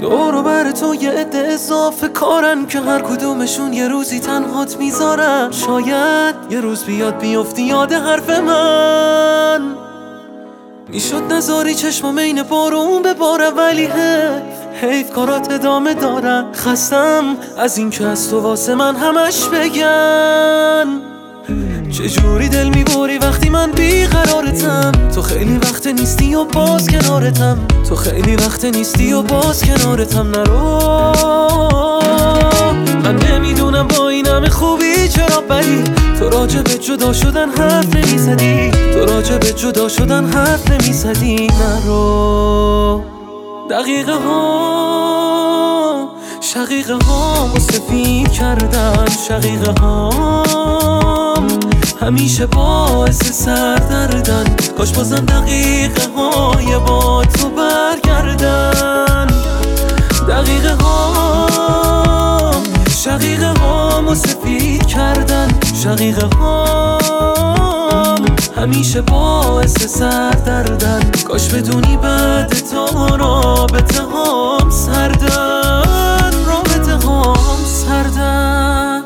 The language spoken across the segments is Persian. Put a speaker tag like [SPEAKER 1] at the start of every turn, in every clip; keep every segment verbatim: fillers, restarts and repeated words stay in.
[SPEAKER 1] دور و بر تو یه عده اضافه کارن که هر کدومشون یه روزی تنهات میذارن. شاید یه روز بیاد بیفتی یاد حرف من، میشد نذاری چشمام این بارون بباره، ولی حیف حیف کارات ادامه دارن. خستم از این که از تو واسه من همش بگن. چجوری دل میبری وقتی من بیقرارتم؟ تو خیلی وقت نیستی و باز کنارتم، تو خیلی وقت نیستی و باز کنارتم. نرو، من نمیدونم با این همه خوبی چرا، ولی تو راجع به جدا شدن حرف نمیزدی، تو راجع به جدا شدن حرف نمیزدی. نرو، دقیقه ها شقیقه ها سفید کردن، شقیقه ها همیشه باعث سردردن. کاش بازم دقیقه های با تو برگردن. دقیقه ها شقیقه ها سفید کردن، شقیقه ها همیشه باعث سردردن. کاش بدونی بعد تو رابطه هام سردن، رابطه هام سردن.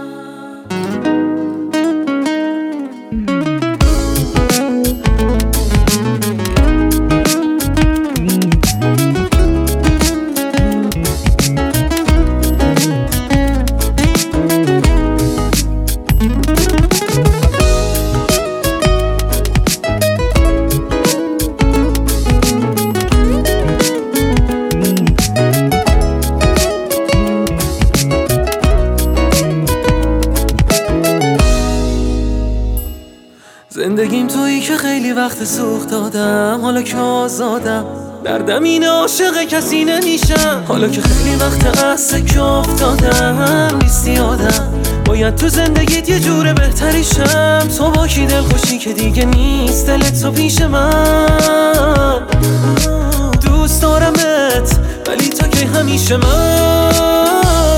[SPEAKER 1] زندگیم تویی که خیلی وقت سوخت دادم، حالا که آزادم دردم این عاشق کسی نمیشم. حالا که خیلی وقت از سکه افتادم نیستی آدم، باید تو زندگیت یه جور بهتری شم. تو با کی دل خوشی که دیگه نیست دلت تو پیش من. دوست دارمت ولی تا که همیشه من،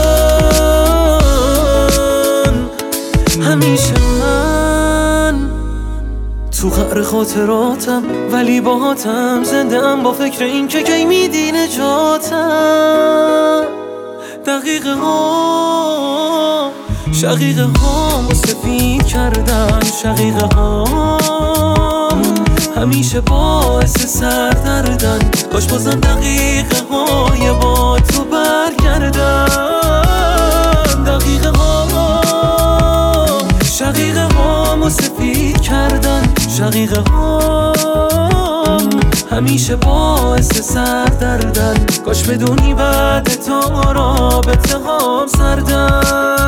[SPEAKER 1] همیشه من تو قعر خاطراتم، ولی باهاتم زنده ام با فکر این که کی میدی نجاتم. دقیقه ها شقیقه ها سفید کردن، شقیقه ها همیشه باعث سردردن. کاش بازم دقیقه های با تو برگردن. دقیقه ها شقیقه ها سفید کردن، شقیقه ها همیشه باعث سردردن. کاش بدونی بعد تو رابطه هام سردن.